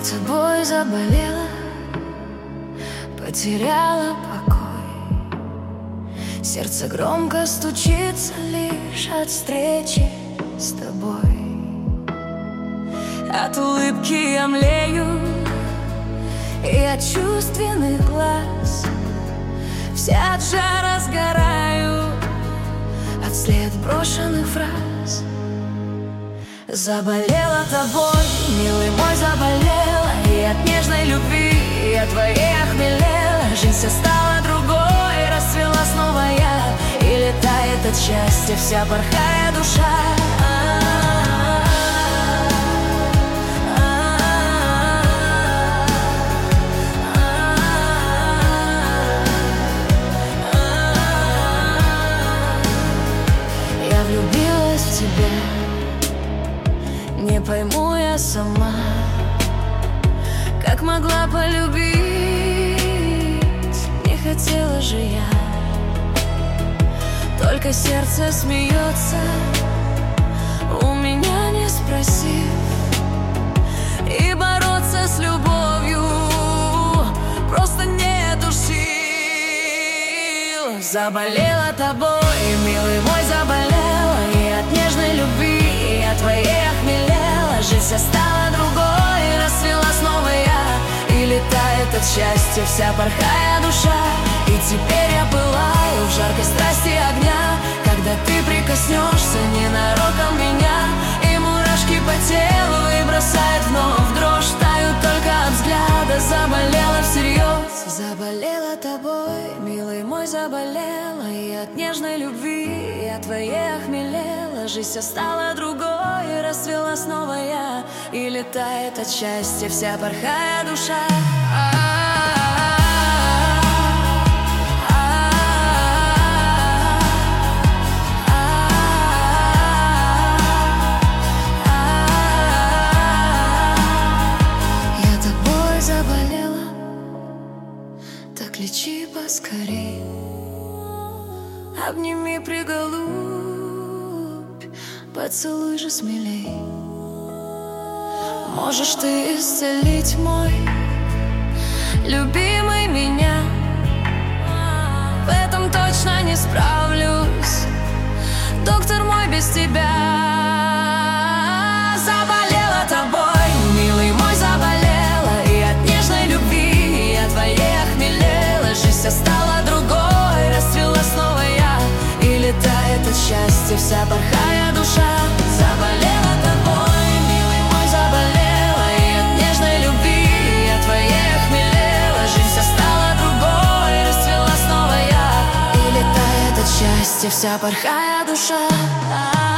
тобой заболела, потеряла покой. Сердце громко стучится лишь от встречи с тобой. От улыбки я млею, и от чувственных глаз вся от жара сгораю, от след брошенных фраз. Заболела тобой, милый мой, заболела, и от нежной любви я твоей охмелела. Жизнь вся стала другой, расцвела снова я, и летает от счастья вся порхая душа. Я влюбилась в тебя, не пойму я сама, как могла полюбить, не хотела же я. Только сердце смеется, у меня не спросив, и бороться с любовью просто нету сил. Заболела тобой, милый мой, заболела, и от нежной любви я твоей охмелела. Жизнь вся стала другой, расцвела снова я, и летает от счастья вся порхая душа. И теперь я пылаю в жаркой страсти огня, когда ты прикоснешься ненароком меня, и мурашки по телу и бросает вновь в дрожь. Таю только от взгляда, заболела всерьез. Заболела тобой, милый мой, заболела, и от нежной любви я твоей охмелела. Жизнь вся стала другой, расцвела снова я, и летает от счастья вся порхая душа. Я тобой заболела, так лечи поскорей, обними, приголубь, поцелуй же смелей. Можешь ты исцелить, мой любимый, меня, в этом точно не справлюсь, доктор мой, без тебя. Заболела тобой, милый мой, заболела, и от нежной любви я твоей охмелела. Жизнь вся стала другой, расцвела снова я, и летает от счастья вся порхая душа. Заболела тобой, милый мой, заболела, и от нежной любви я твоей охмелела. Жизнь вся стала другой, расцвела снова я, и летает от счастья вся порхая душа.